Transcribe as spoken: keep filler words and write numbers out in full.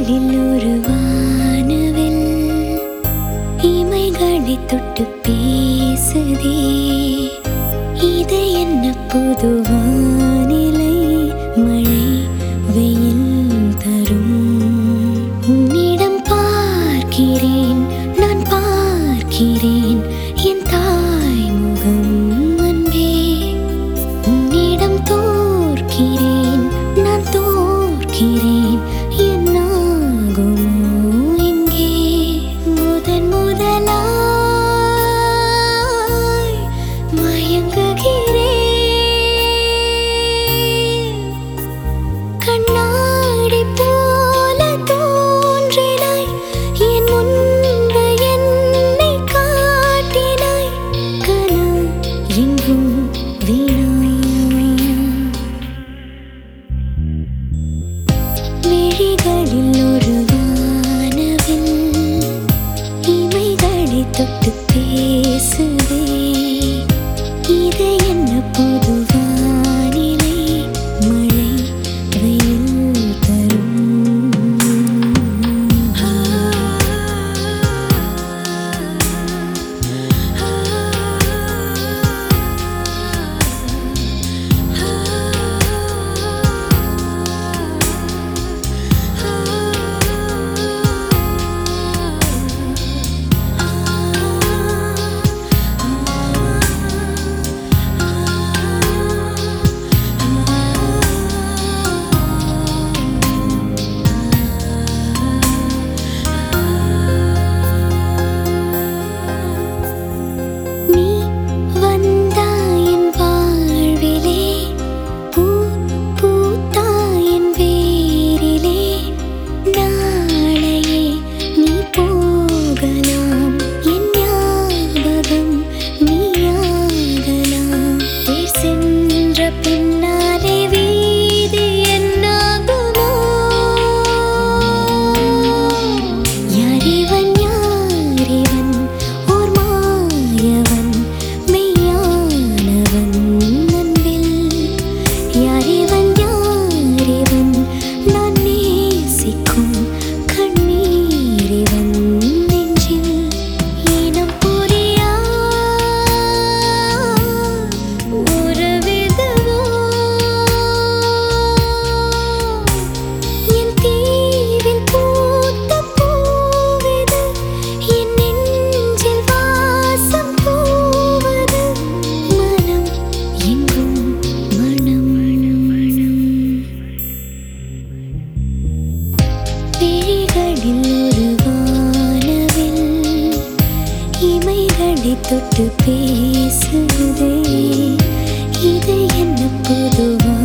விழிகளில் ஒரு வானவில் இமைகளை தொட்டு பேசுதே. இது என்ன புது வானிலை? மழை வெயில் தரும். உன்னிடம் பார்க்கிறேன், நான் பார்க்கிறேன் என் தாய் முகம் அன்பே. உன்னிடம் தோற்கிறேன், நான் தோற்கிறேன் என்னாகுமோ இங்கே. முதன் முதலாய் மயங்குகிறேன். கண்ணாடி போல தோன்றினாய், என் முன்பு என்னை காட்டினாய். கனா எங்கும் வீணா. விழிகளில் ஒரு வானவில் இமைகளை தொட்டு பேசுதே. இது என்ன புது வானிலை? மழை வெயில் தரும். ஆ, ஆ, நீ வந்தாய் என் வாழ்விலே, பூ பூத்தாய் என் வேரிலே. நாளையே நீ போகலாம், என் ஞாபகம் நீயாகலாம். தேர் சென்ற பின்னாலே வீதி என்னாகுமோ? யாரிவன் யாரிவன் ஓர் மாயவன், மெய்யானவன் அன்பில். யாரிவன் யாரிவன் நான் நேசிக்கும் கண்ணீரிவன் நெஞ்சில். இனம் புரியா உறவிதுவோ? என் தீவில் பூத்த பூவிது, என் நெஞ்சில் வாசம் பூவது. மனம் எங்கும் மனம். விழிகளில் ஒரு வானவில் இமைகளை தொட்டு பேசுதே. இது என்ன புது